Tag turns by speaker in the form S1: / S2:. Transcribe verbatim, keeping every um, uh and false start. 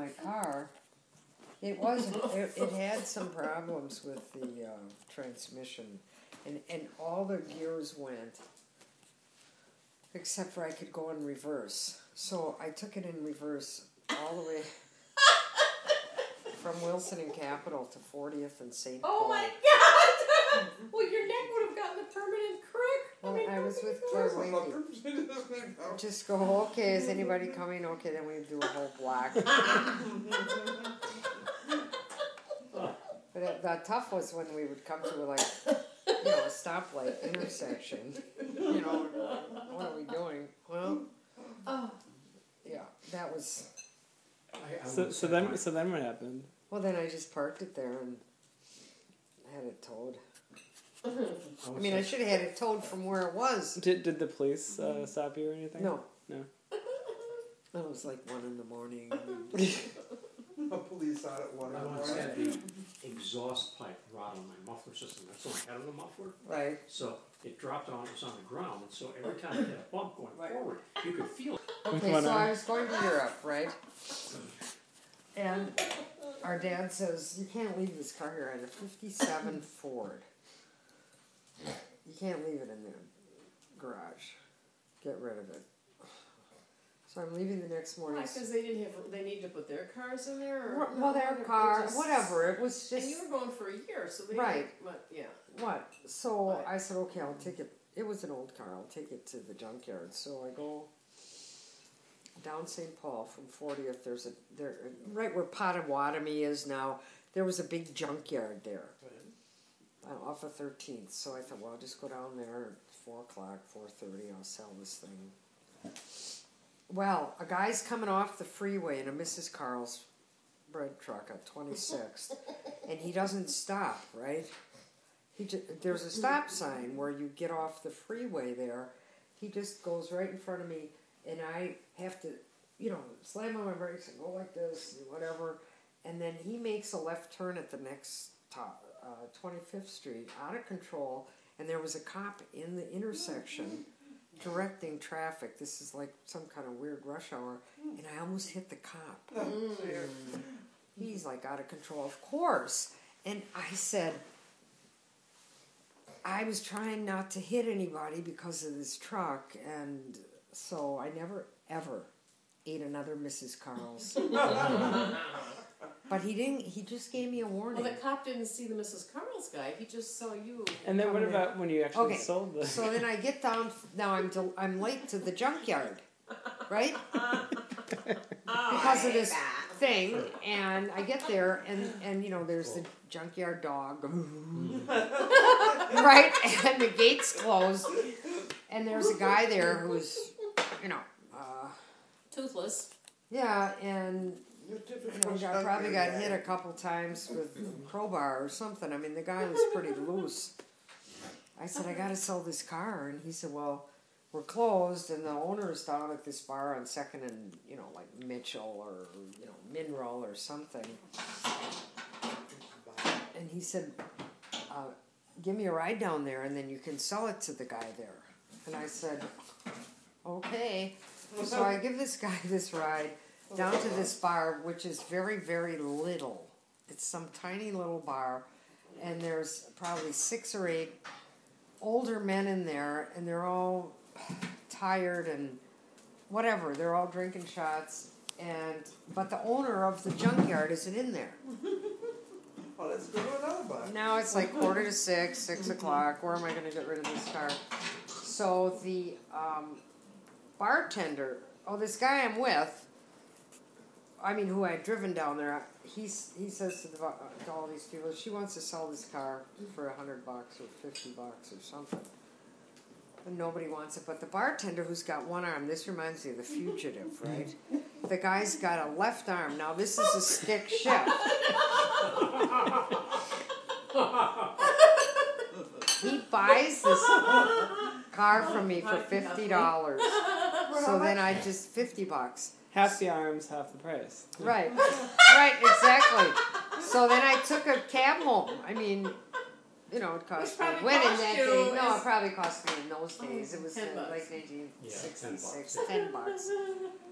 S1: my car. It wasn't. It, it had some problems with the uh, transmission, and and all the gears went, except for I could go in reverse. So I took it in reverse all the way from Wilson and Capitol to fortieth and Saint Paul.
S2: Oh my God! Well, your neck would have gotten a permanent crook.
S1: Well,
S2: I, mean,
S1: I was with Claire Wade. Just go, okay, is anybody coming? Okay, then we do a whole block. But it, the tough was when we would come to like, you know, a stoplight intersection. You know, what are we doing? Well,
S2: oh.
S1: yeah, that was.
S3: I, I
S4: So, so then, so then what happened?
S1: Well, then I just parked it there and had it towed. I mean, I should have had it towed from where it was.
S4: Did did the police uh, stop you or anything?
S1: No.
S4: No.
S1: It was like one in the morning.
S5: The police out at one in
S3: I
S5: the
S3: once
S5: morning.
S3: had the exhaust pipe rot on my muffler system. That's all I had on the muffler.
S1: Right.
S3: So it dropped on, it was on the ground, and so every time it hit a bump going forward, you could feel it.
S1: Okay, so I was going to Europe, right? And our dad says, you can't leave this car here. I had a fifty-seven Ford. You can't leave it in the garage. Get rid of it. So I'm leaving the next morning.
S2: Why? Because they didn't have. They need to put their cars in there. Or,
S1: Well,
S2: no,
S1: their
S2: they
S1: car,
S2: just-
S1: whatever. It was just.
S2: And you were going for a year, so they.
S1: Right.
S2: But yeah.
S1: What? So
S2: Right.
S1: I said, okay, I'll take it. It was an old car. I'll take it to the junkyard. So I go down Saint Paul from fortieth. There's a there right where Potawatomi is now. There was a big junkyard there, uh, off of thirteenth. So I thought, well, I'll just go down there at four o'clock, four thirty. I'll sell this thing. Well, a guy's coming off the freeway in a Missus Carl's bread truck at twenty-sixth, and he doesn't stop, right? He just, there's a stop sign where you get off the freeway there. He just goes right in front of me, and I have to, you know, slam on my brakes and go like this, and whatever. And then he makes a left turn at the next top, uh, twenty-fifth Street, out of control, and there was a cop in the intersection directing traffic. This is like some kind of weird rush hour, and I almost hit the cop.
S5: Oh, dear.
S1: He's like out of control, of course. And I said, I was trying not to hit anybody because of this truck, and so I never, ever ate another Missus Carl's. But he didn't, he just gave me a warning.
S2: Well, the cop didn't see the Missus Carl's guy. He just saw you.
S4: And then what
S1: Coming in.
S4: about when you actually
S1: Okay,
S4: sold the?
S1: so then I get down, now I'm del- I'm late to the junkyard, right? Because of this thing, and I get there, and, and you know, there's the junkyard dog, right? And the gate's closed, and there's a guy there who's, you know, uh,
S2: Toothless.
S1: yeah, and
S5: Your
S1: you
S5: typical
S1: know, got, probably got
S5: junkyard
S1: hit
S5: guy.
S1: a couple times with a crowbar or something. I mean, the guy was pretty loose. I said, I got to sell this car, and he said, well, we're closed, and the owner's down at this bar on Second and, you know, like Mitchell or, you know, Mineral or something. And he said, uh, give me a ride down there, and then you can sell it to the guy there. And I said, okay. So I give this guy this ride down to this bar, which is very, very little. It's some tiny little bar, and there's probably six or eight older men in there, and they're all tired and whatever. They're all drinking shots, and but the owner of the junkyard isn't in there.
S5: Oh, let's go to another bar.
S1: Now it's like quarter to six, six o'clock. Where am I going to get rid of this car? So the um, bartender, oh, this guy I'm with, I mean, who I had driven down there, he's, he says to, the, to all these people, she wants to sell this car for a hundred bucks or fifty bucks or something. And nobody wants it. But the bartender who's got one arm, this reminds me of The Fugitive, right? The guy's got a left arm. Now, this is a stick shift. He buys this car from me for fifty dollars. So then I just, fifty bucks.
S4: Half the arms, half the price.
S1: Right. Right, exactly. So then I took a cab home. I mean, you know, it cost me.
S2: Which probably
S1: When in
S2: cost
S1: that
S2: you
S1: day? No,
S2: is-
S1: it probably cost me in those days. It was
S2: ten
S1: in
S2: bucks.
S1: like nineteen sixty-six.
S3: Yeah, ten
S1: Ten bucks.